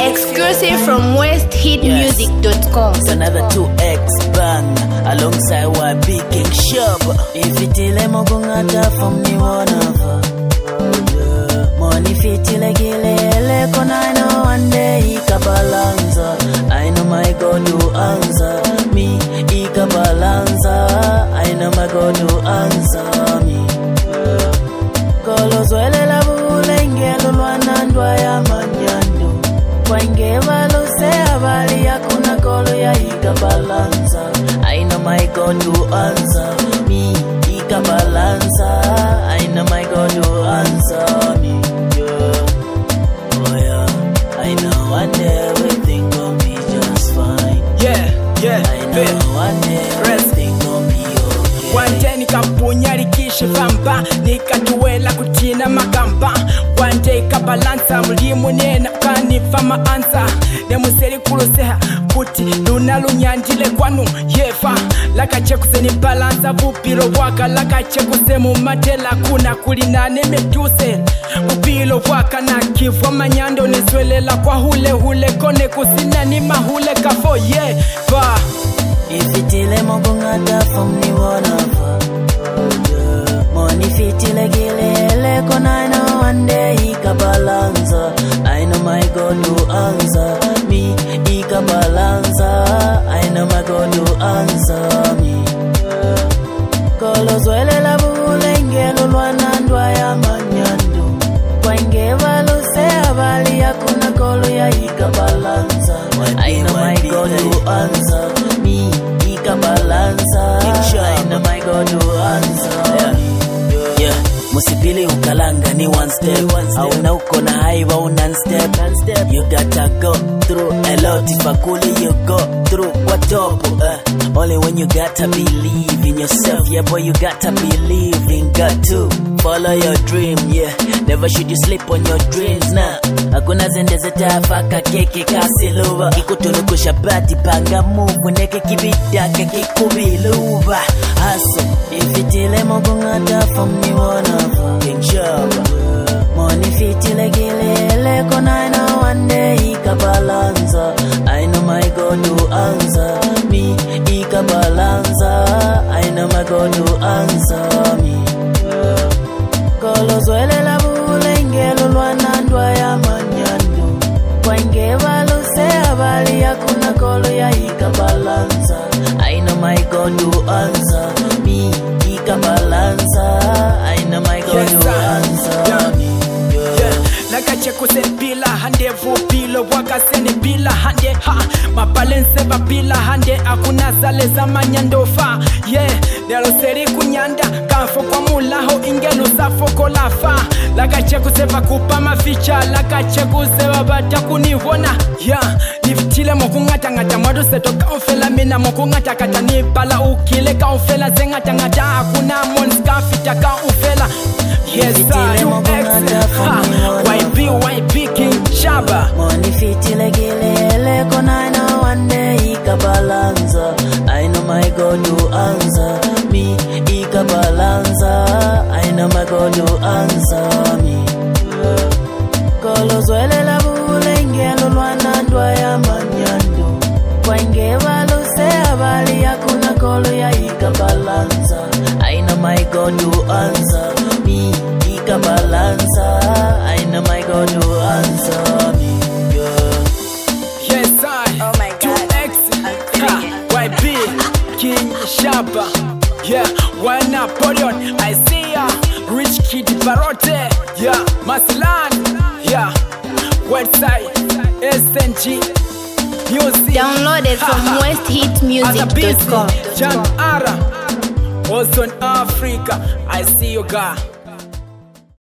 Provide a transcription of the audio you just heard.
Exclusive from westhitmusic.com. It's another 2X bang alongside YB King Shop. If it ile mogungata from ni wanafa. Money fit ile gilele kona I know one day ikabalanza. I know my God will answer me. Ikabalanza. I know my God will answer me. Kolozwele la bulengelo lwanandwa ya manyando. Kwangeva lose abali yakuna kolo ya ikabalanza. I know my God will answer me. Ikabalanza. I know my God will answer me. Yeah. Oh yeah. I know one day everything gon' be just fine. Yeah. I know one day everything gon' be okay. One day nikapunya likishi vamba, nikatuwela kutina makamba. One day kabalansa mulimu nena ukanifama ansa. Nemuseri kuluseha kuti luna lunyandile kwanu yefa. Lakache kuseni balansa vupilo waka. Lakache kusemu matela kuna kulinane meduse. Upilo waka na kifwa manyando niswelela kwa hule hule. Kone kusina ni mahule kafo yefa. If it ile mogungata from ni wanafa. Money fit ile gilele kona I know one day ikabalanza. I know my God will answer me. Ikabalanza. I know my God will answer me. Kolozwele la bulengelo lwanandwa ya manyando. Kwangeva luse abali yakuna kolo ya ikabalanza. I know my God will answer me. Ikabalanza. I know my God will answer me. Yeah, musipili ukalanga ni one step. Auna uko na haiva una step. You gotta go through a lot. If akuli you go through what top. Only when you gotta believe in yourself. Yeah boy, you gotta believe in God too. Follow your dream, yeah. Never should you sleep on your dreams, nah. Hakuna zende zetafaka keke kasiluva. Kikutulukusha bati panga move. Neke kibidaka kikubiluva. Hustle, if it ile mogungata from ni wanafa. King Shop. Money fit ile gilele kona I know one day ikabalanza. I know my God will answer me. Ikabalanza. I know my God will answer me. Kolozwele la bulengelo lwanandwa ya manyando. Kwangeva luse abali yakuna kolo ya ikabalanza. I know my God will answer me. Ikabalanza. I know my God will answer me. Lakache kusepila hande vupilo wakaseni bila hande ha mabalense babila hande akuna zale za manyandofa yeah nelo seri kunyanda kafo kwa mulaho ingelu safo kolafa lakache kuseva kupa maficha lakache kuseva bata kunivona yeah nifitile mokungata ngata mwadu seto kaufela mina mokungata katani pala ukile kaufela zengata ngata akuna monska fita kaufela yes sir YB King Shaba. Money fit ile gilele kona I know one day ikabalanza. I know my God will answer me. Ikabalanza. I know my God will answer me. Kolozwele la bulengelo lwanandwa ya manyando. Kwangeva luse abali yakuna kolo ya ikabalanza. I know my God will answer me. Ikabalanza. I know my God will answer me. Yeah. Yes, I. Oh my God. 2X. YB King Shaba. Yeah, one Napoleon. I see ya. Rich Kid Barote. Yeah, Maslan. Yeah, website SNG Music. Downloaded from westhitmusic.com. Jan Ara. Also in Africa. I see you guys.